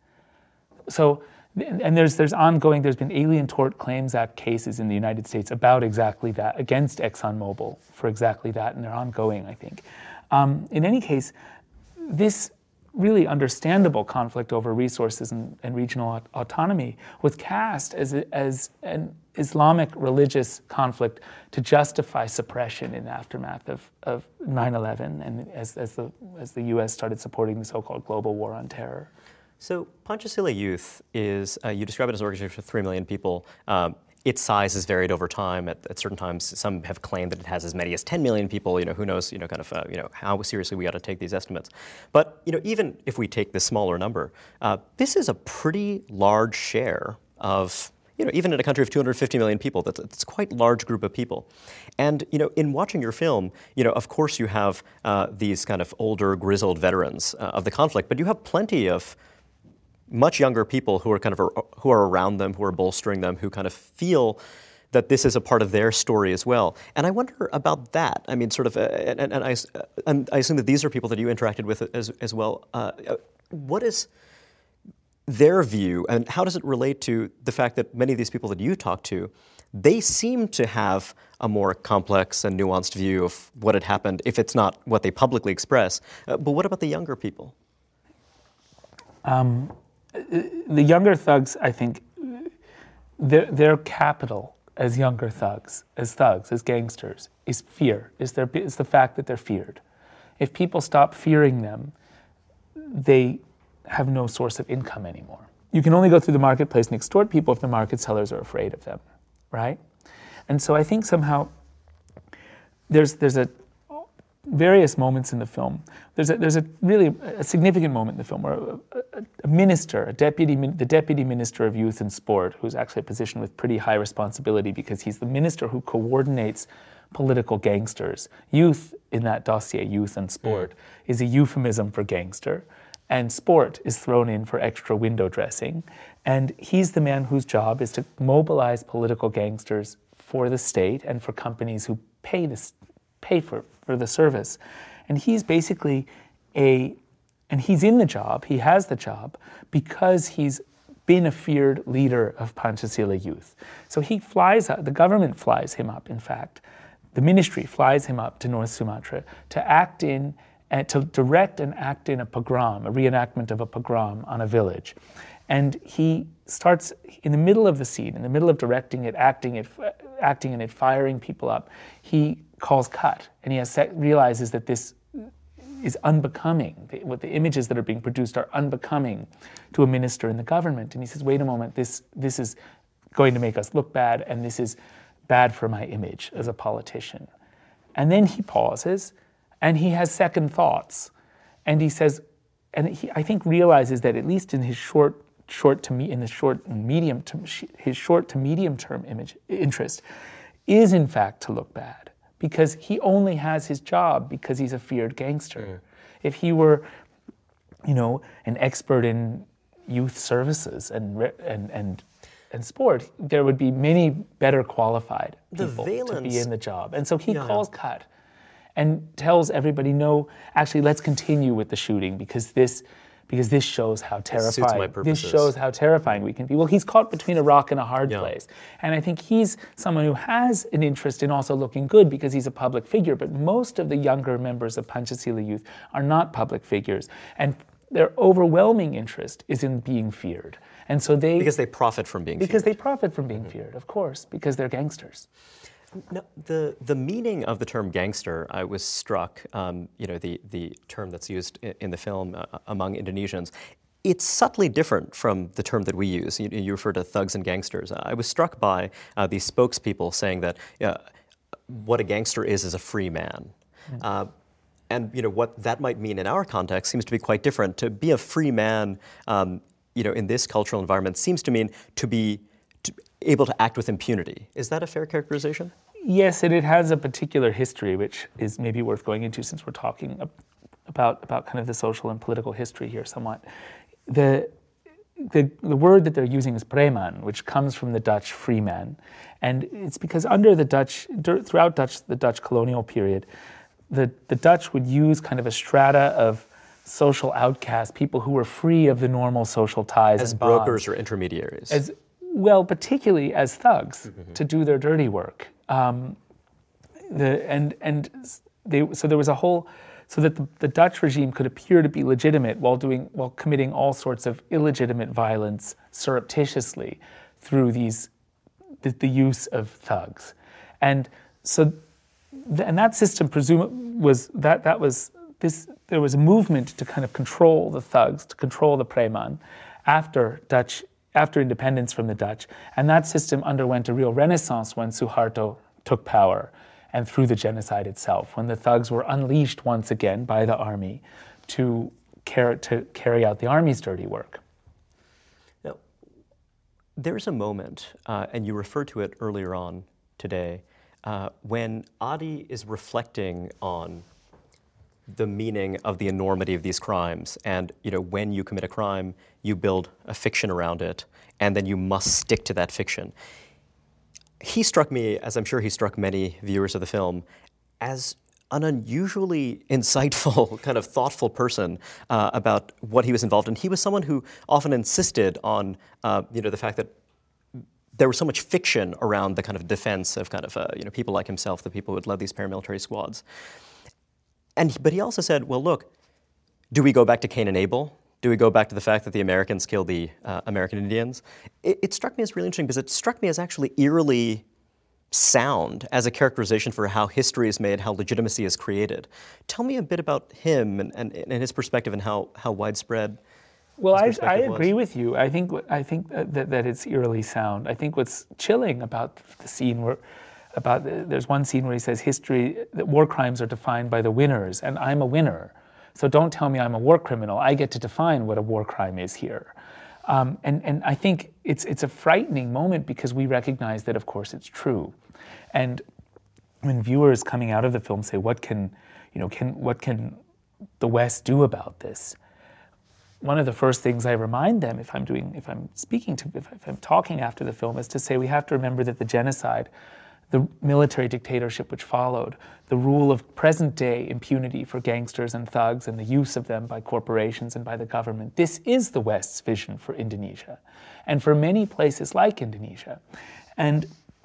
So, and there's there's ongoing, there's been Alien Tort Claims Act cases in the United States about exactly that, against ExxonMobil for exactly that, and they're ongoing, I think. Um, in any case, this really understandable conflict over resources and, and regional aut- autonomy was cast as, a, as an Islamic religious conflict to justify suppression in the aftermath of, of nine eleven and as, as, the, as the U S started supporting the so-called global war on terror. So Panchasila Youth is, uh, you describe it as an organization of three million people. Um, its size has varied over time. At, at certain times, some have claimed that it has as many as ten million people. You know, who knows, you know, kind of, uh, you know, how seriously we ought to take these estimates. But, you know, even if we take this smaller number, uh, this is a pretty large share of, you know, even in a country of two hundred fifty million people, that's, that's quite a large group of people. And, you know, in watching your film, you know, of course you have uh, these kind of older, grizzled veterans uh, of the conflict, but you have plenty of much younger people who are kind of who are around them, who are bolstering them, who kind of feel that this is a part of their story as well. And I wonder about that. I mean, sort of, uh, and, and, I, and I assume that these are people that you interacted with as as well. Uh, what is their view, and how does it relate to the fact that many of these people that you talk to, they seem to have a more complex and nuanced view of what had happened, if it's not what they publicly express. Uh, but what about the younger people? Um, the younger thugs, I think, their, their capital as younger thugs, as thugs, as gangsters, is fear, is, their, is the fact that they're feared. If people stop fearing them, they have no source of income anymore. You can only go through the marketplace and extort people if the market sellers are afraid of them, right? And so I think somehow there's there's a various moments in the film. There's a there's a really a significant moment in the film where a, a, a minister, a deputy, the deputy minister of youth and sport, who's actually a position with pretty high responsibility because he's the minister who coordinates political gangsters. Youth in that dossier, youth and sport, is a euphemism for gangster. And sport is thrown in for extra window dressing. And he's the man whose job is to mobilize political gangsters for the state and for companies who pay this, pay for, for the service. And he's basically a, and he's in the job, he has the job, because he's been a feared leader of Panchasila Youth. So he flies up, the government flies him up, in fact. The ministry flies him up to North Sumatra to act in and to direct and act in a pogrom, a reenactment of a pogrom on a village. And he starts in the middle of the scene, in the middle of directing it, acting it, acting in it, firing people up. He calls cut, and he has set, realizes that this is unbecoming. What the images that are being produced are unbecoming to a minister in the government. And he says, wait a moment, this this is going to make us look bad, and this is bad for my image as a politician. And then he pauses, and he has second thoughts, and he says, and he, I think, realizes that at least in his short, short to me, in the short and medium, to, his short to medium term image interest, is in fact to look bad, because he only has his job because he's a feared gangster. Mm. If he were, you know, an expert in youth services and and and and sport, there would be many better qualified people to be in the job, and so he yeah. calls cut. And tells everybody, no, actually, let's continue with the shooting because this, because this shows how terrifying. This shows how terrifying we can be. Well, he's caught between a rock and a hard yeah. place, and I think he's someone who has an interest in also looking good because he's a public figure. But most of the younger members of Panchasila Youth are not public figures, and their overwhelming interest is in being feared. And so they because they profit from being because feared. they profit from being mm-hmm. feared, of course, because they're gangsters. No, the the meaning of the term gangster, I was struck, um, you know, the, the term that's used in, in the film uh, among Indonesians, it's subtly different from the term that we use. You, you refer to thugs and gangsters. I was struck by uh, these spokespeople saying that uh, what a gangster is is a free man. Mm-hmm. Uh, and, you know, what that might mean in our context seems to be quite different. To be a free man, um, you know, in this cultural environment seems to mean to be to, able to act with impunity. Is that a fair characterization? Yes, and it has a particular history, which is maybe worth going into since we're talking about about kind of the social and political history here somewhat. The the, the word that they're using is preman, which comes from the Dutch freeman, and it's because under the Dutch, throughout Dutch the Dutch colonial period, the the Dutch would use kind of a strata of social outcasts, people who were free of the normal social ties as and brokers bonds, or intermediaries. As well, particularly as thugs mm-hmm. to do their dirty work. Um, the and and they so there was a whole so that the, the Dutch regime could appear to be legitimate while doing while committing all sorts of illegitimate violence surreptitiously through these the, the use of thugs. And so th- and that system presume was that that was this there was a movement to kind of control the thugs, to control the Preman after Dutch after independence from the Dutch. And that system underwent a real renaissance when Suharto took power and through the genocide itself, when the thugs were unleashed once again by the army to carry, to carry out the army's dirty work. Now, there's a moment, uh, and you referred to it earlier on today, uh, when Adi is reflecting on the meaning of the enormity of these crimes. And you know, when you commit a crime, you build a fiction around it, and then you must stick to that fiction. He struck me, as I'm sure he struck many viewers of the film, as an unusually insightful, kind of thoughtful person uh, about what he was involved in. He was someone who often insisted on, uh, you know, the fact that there was so much fiction around the kind of defense of kind of, uh, you know, people like himself, the people who had led these paramilitary squads. And but he also said, well, look, do we go back to Cain and Abel? Do we go back to the fact that the Americans killed the uh, American Indians? It, it struck me as really interesting because it struck me as actually eerily sound as a characterization for how history is made, how legitimacy is created. Tell me a bit about him and, and, and his perspective and how, how widespread. Well, I, I agree with you. I think I think that, that it's eerily sound. I think what's chilling about the scene where, about there's one scene where he says history, that war crimes are defined by the winners, and I'm a winner. So don't tell me I'm a war criminal. I get to define what a war crime is here. Um, and, and I think it's it's a frightening moment because we recognize that, of course, it's true. And when viewers coming out of the film say, what can, you know, can what can the West do about this? One of the first things I remind them if I'm doing, if I'm speaking to, if, if I'm talking after the film is to say we have to remember that the genocide, the military dictatorship which followed, the rule of present-day impunity for gangsters and thugs and the use of them by corporations and by the government, this is the West's vision for Indonesia and for many places like Indonesia. And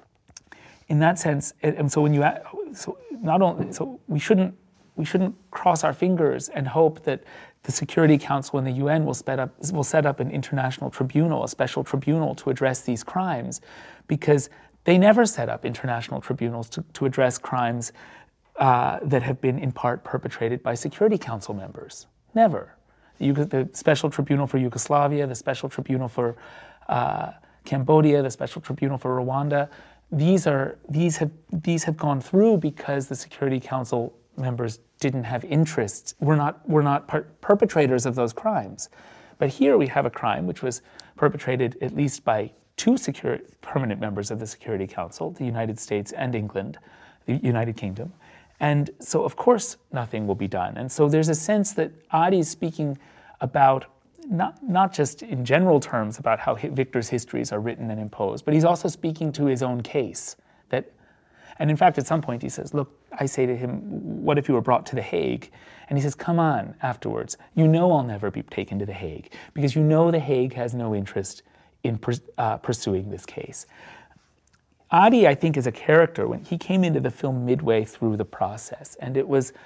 in that sense, and so when you, so not only, so we shouldn't, we shouldn't cross our fingers and hope that the Security Council and the U N will set up, will set up an international tribunal, a special tribunal to address these crimes, because they never set up international tribunals to, to address crimes uh, that have been in part perpetrated by Security Council members. Never. The, the Special Tribunal for Yugoslavia, the Special Tribunal for uh, Cambodia, the Special Tribunal for Rwanda, these are these have these have gone through because the Security Council members didn't have interests. We're not we're not per- perpetrators of those crimes. But here we have a crime which was perpetrated at least by two secure, permanent members of the Security Council, the United States and England, the United Kingdom. And so, of course, nothing will be done. And so there's a sense that Adi is speaking about, not, not just in general terms about how Victor's histories are written and imposed, but he's also speaking to his own case. That, and in fact, at some point he says, look, I say to him, what if you were brought to The Hague? And he says, come on, afterwards. You know I'll never be taken to The Hague, because you know The Hague has no interest in uh, pursuing this case. Adi, I think, is a character. When he came into the film midway through the process, and it was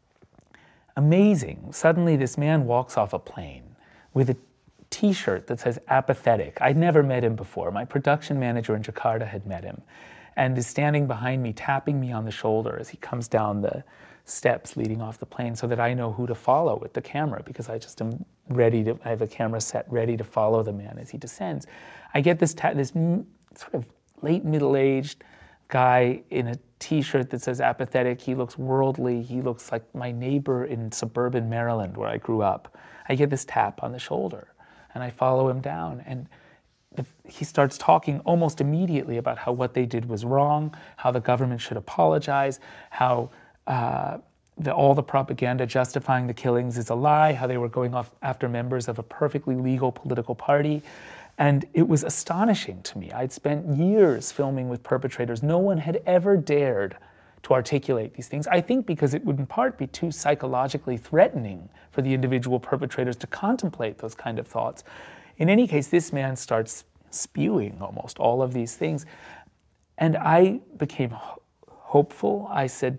amazing. Suddenly this man walks off a plane with a t-shirt that says apathetic. I'd never met him before. My production manager in Jakarta had met him, and is standing behind me, tapping me on the shoulder as he comes down the steps leading off the plane, so that I know who to follow with the camera, because I just am ready to, I have a camera set ready to follow the man as he descends. I get this ta- this m- sort of late middle-aged guy in a t-shirt that says apathetic. He looks worldly. He looks like my neighbor in suburban Maryland where I grew up. I get this tap on the shoulder and I follow him down, and the, he starts talking almost immediately about how what they did was wrong, how the government should apologize, how Uh, the, all the propaganda justifying the killings is a lie, how they were going off after members of a perfectly legal political party. And it was astonishing to me. I'd spent years filming with perpetrators. No one had ever dared to articulate these things. I think because it would in part be too psychologically threatening for the individual perpetrators to contemplate those kind of thoughts. In any case, this man starts spewing almost all of these things. And I became ho- hopeful. I said,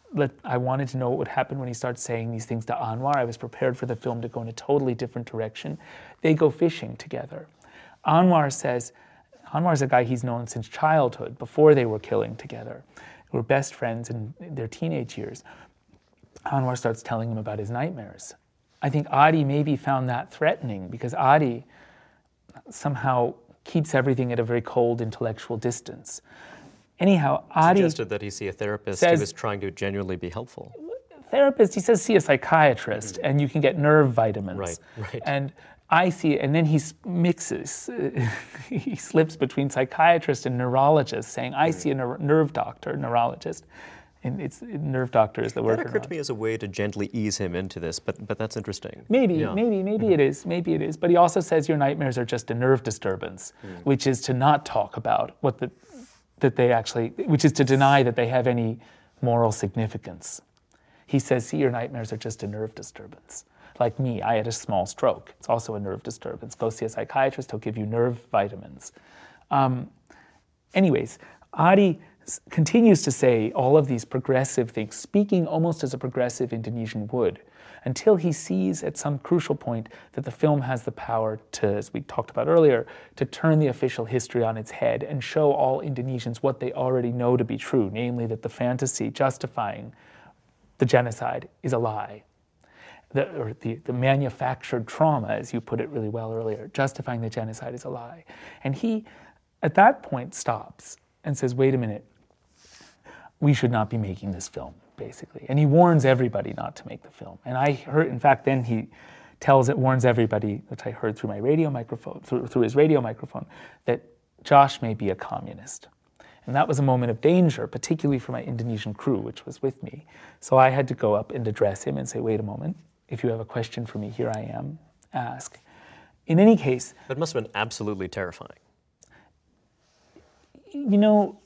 let, I wanted to know what would happen when he starts saying these things to Anwar. I was prepared for the film to go in a totally different direction. They go fishing together. Anwar says, Anwar's a guy he's known since childhood, before they were killing together. They were best friends in their teenage years. Anwar starts telling him about his nightmares. I think Adi maybe found that threatening because Adi somehow keeps everything at a very cold intellectual distance. Anyhow, Adi suggested that he see a therapist says, who was trying to genuinely be helpful. Therapist, he says, see a psychiatrist, mm-hmm. and you can get nerve vitamins. Right, right. And I see, and then he mixes, he slips between psychiatrist and neurologist, saying, I mm-hmm. see a ner- nerve doctor, neurologist. And it's nerve doctor is the word. That occurred to me as a way to gently ease him into this, but but that's interesting. Maybe, yeah. maybe, maybe mm-hmm. it is, maybe it is. But he also says your nightmares are just a nerve disturbance, mm. which is to not talk about what the that they actually, which is to deny that they have any moral significance. He says, see, your nightmares are just a nerve disturbance. Like me, I had a small stroke. It's also a nerve disturbance. Go see a psychiatrist, he'll give you nerve vitamins. Um, anyways, Adi continues to say all of these progressive things, speaking almost as a progressive Indonesian would, until he sees at some crucial point that the film has the power to, as we talked about earlier, to turn the official history on its head and show all Indonesians what they already know to be true, namely that the fantasy justifying the genocide is a lie. The, or the, the manufactured trauma, as you put it really well earlier, justifying the genocide is a lie. And he, at that point, stops and says, wait a minute, we should not be making this film, basically. And he warns everybody not to make the film. And I heard, in fact, then he tells it, warns everybody, which I heard through my radio microphone, through, through his radio microphone, that Josh may be a communist. And that was a moment of danger, particularly for my Indonesian crew, which was with me. So I had to go up and address him and say, wait a moment, if you have a question for me, here I am, ask. In any case... That must have been absolutely terrifying. You know,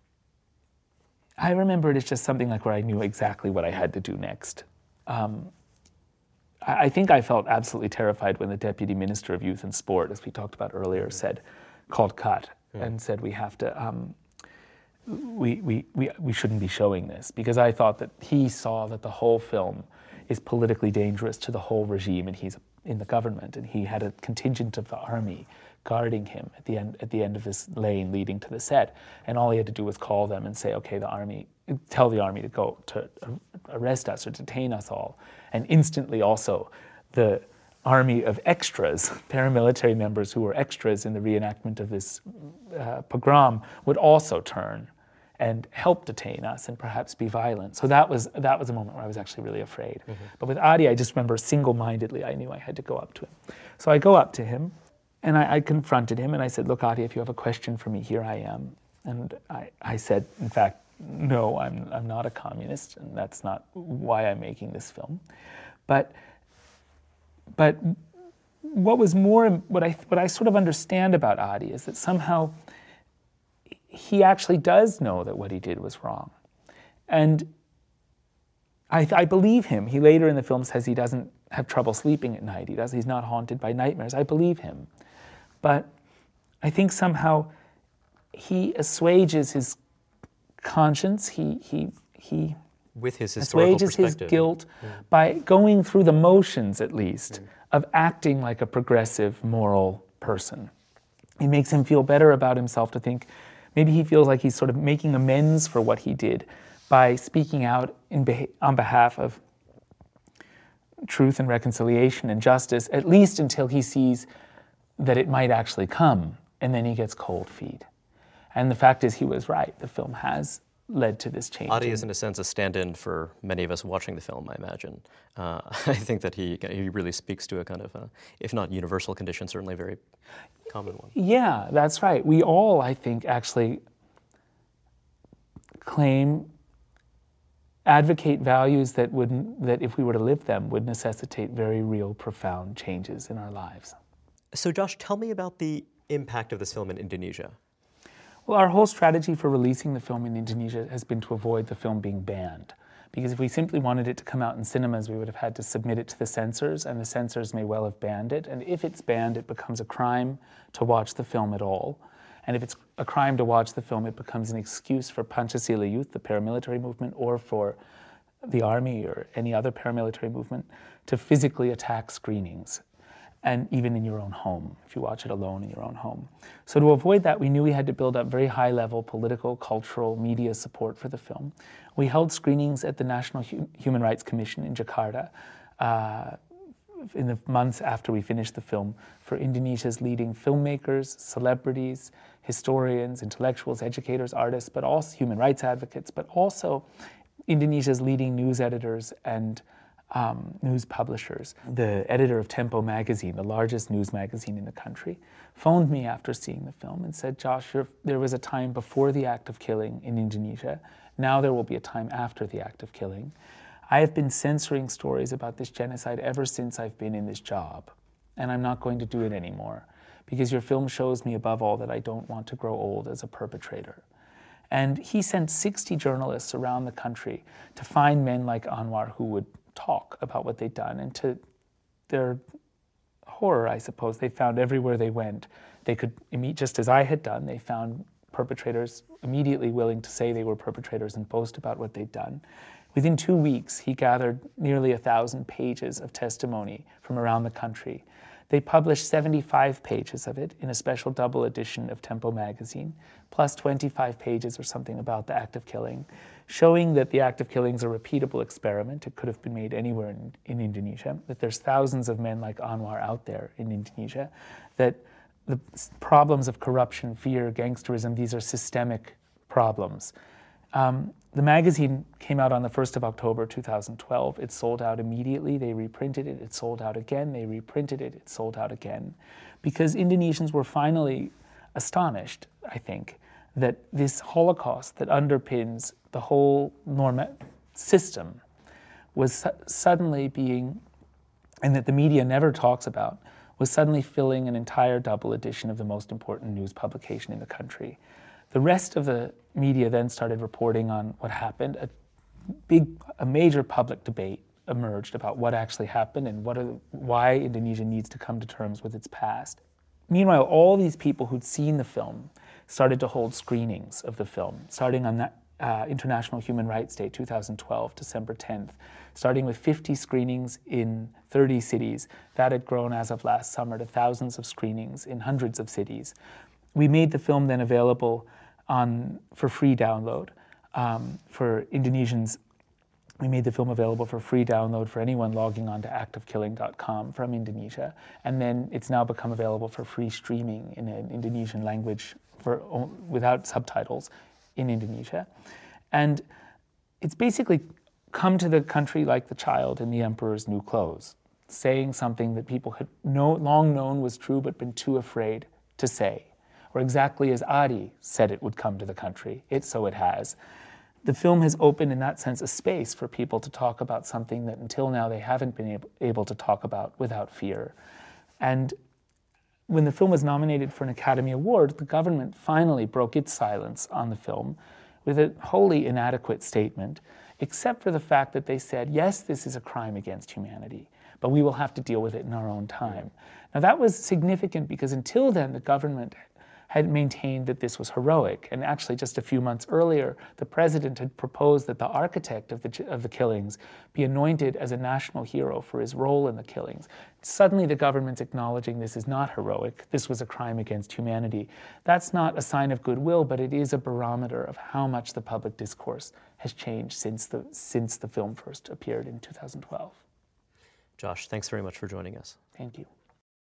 I remember it as just something like where I knew exactly what I had to do next. Um, I, I think I felt absolutely terrified when the Deputy Minister of Youth and Sport, as we talked about earlier, mm. said, called cut mm. and said we have to, um, we, we, we, we shouldn't be showing this, because I thought that he saw that the whole film is politically dangerous to the whole regime, and he's in the government, and he had a contingent of the army guarding him at the end at the end of this lane leading to the set, and all he had to do was call them and say, okay, the army, tell the army to go to arrest us or detain us all. And instantly also the army of extras, paramilitary members who were extras in the reenactment of this uh, pogrom, would also turn and help detain us and perhaps be violent. So that was that was a moment where I was actually really afraid. Mm-hmm. But with Adi, I just remember single-mindedly, I knew I had to go up to him. So I go up to him, and I, I confronted him, and I said, look, Adi, if you have a question for me, here I am. And I, I said, in fact, no, I'm I'm not a communist, and that's not why I'm making this film. But but what was more, what I what I sort of understand about Adi is that somehow he actually does know that what he did was wrong. And I, I believe him. He later in the film says he doesn't have trouble sleeping at night. He does. He's not haunted by nightmares. I believe him. But I think somehow he assuages his conscience. He he he with his historical assuages his guilt yeah. by going through the motions, at least, mm. of acting like a progressive, moral person. It makes him feel better about himself to think maybe he feels like he's sort of making amends for what he did by speaking out in beha- on behalf of truth and reconciliation and justice, at least until he sees that it might actually come, and then he gets cold feet. And the fact is, he was right. The film has led to this change. Adi is, in a sense, a stand-in for many of us watching the film, I imagine. Uh, I think that he he really speaks to a kind of, a, if not universal condition, certainly a very common one. Yeah, that's right. We all, I think, actually claim, advocate values that would that if we were to live them would necessitate very real, profound changes in our lives. So Josh, tell me about the impact of this film in Indonesia. Well, our whole strategy for releasing the film in Indonesia has been to avoid the film being banned. Because if we simply wanted it to come out in cinemas, we would have had to submit it to the censors, and the censors may well have banned it. And if it's banned, it becomes a crime to watch the film at all. And if it's a crime to watch the film, it becomes an excuse for Pancasila Youth, the paramilitary movement, or for the army or any other paramilitary movement to physically attack screenings, and even in your own home, if you watch it alone in your own home. So to avoid that, we knew we had to build up very high-level political, cultural, media support for the film. We held screenings at the National Human Rights Commission in Jakarta uh, in the months after we finished the film for Indonesia's leading filmmakers, celebrities, historians, intellectuals, educators, artists, but also human rights advocates, but also Indonesia's leading news editors and um, news publishers. The editor of Tempo magazine, the largest news magazine in the country, phoned me after seeing the film and said, Josh, there was a time before the act of killing in Indonesia. Now there will be a time after the act of killing. I have been censoring stories about this genocide ever since I've been in this job, and I'm not going to do it anymore because your film shows me above all that I don't want to grow old as a perpetrator. And he sent sixty journalists around the country to find men like Anwar who would talk about what they'd done. And to their horror, I suppose, they found everywhere they went, they could, just as I had done, they found perpetrators immediately willing to say they were perpetrators and boast about what they'd done. Within two weeks, he gathered nearly a thousand pages of testimony from around the country. They published seventy-five pages of it in a special double edition of Tempo magazine, plus twenty-five pages or something about the act of killing, showing that the act of killing is a repeatable experiment. It could have been made anywhere in, in Indonesia, that there's thousands of men like Anwar out there in Indonesia, that the problems of corruption, fear, gangsterism, these are systemic problems. Um, the magazine came out on the first of October two thousand twelve. It sold out immediately. They reprinted it. It sold out again. They reprinted it. It sold out again. Because Indonesians were finally astonished, I think, that this Holocaust that underpins the whole norma- system was su- suddenly being, and that the media never talks about, was suddenly filling an entire double edition of the most important news publication in the country. The rest of the media then started reporting on what happened. A big, a major public debate emerged about what actually happened and what are, why Indonesia needs to come to terms with its past. Meanwhile, all these people who'd seen the film started to hold screenings of the film, starting on that uh, International Human Rights Day, two thousand twelve, December tenth, starting with fifty screenings in thirty cities. That had grown as of last summer to thousands of screenings in hundreds of cities. We made the film then available on for free download um, for Indonesians. We made the film available for free download for anyone logging on to act of killing dot com from Indonesia, and then it's now become available for free streaming in an Indonesian language for without subtitles in Indonesia. And it's basically come to the country like the child in the emperor's new clothes, saying something that people had know, long known was true but been too afraid to say. Or exactly as Adi said it would come to the country, it so it has. The film has opened, in that sense, a space for people to talk about something that until now they haven't been able, able to talk about without fear. And when the film was nominated for an Academy Award, the government finally broke its silence on the film with a wholly inadequate statement, except for the fact that they said, yes, this is a crime against humanity, but we will have to deal with it in our own time. Now that was significant because until then, the government had maintained that this was heroic. And actually, just a few months earlier, the president had proposed that the architect of the, of the killings be anointed as a national hero for his role in the killings. Suddenly, the government's acknowledging this is not heroic. This was a crime against humanity. That's not a sign of goodwill, but it is a barometer of how much the public discourse has changed since the, since the film first appeared in two thousand twelve. Josh, thanks very much for joining us. Thank you.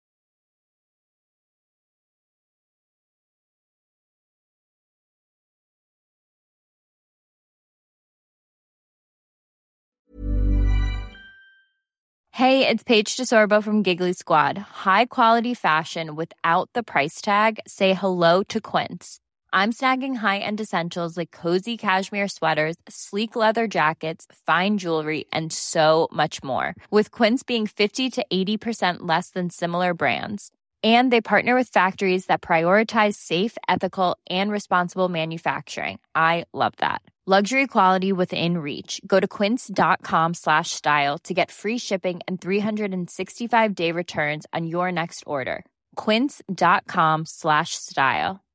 Hey, it's Paige DeSorbo from Giggly Squad. High quality fashion without the price tag. Say hello to Quince. I'm snagging high-end essentials like cozy cashmere sweaters, sleek leather jackets, fine jewelry, and so much more. With Quince being fifty to eighty percent less than similar brands. And they partner with factories that prioritize safe, ethical, and responsible manufacturing. I love that. Luxury quality within reach. Go to quince.com slash style to get free shipping and three sixty-five day returns on your next order. Quince.com slash style.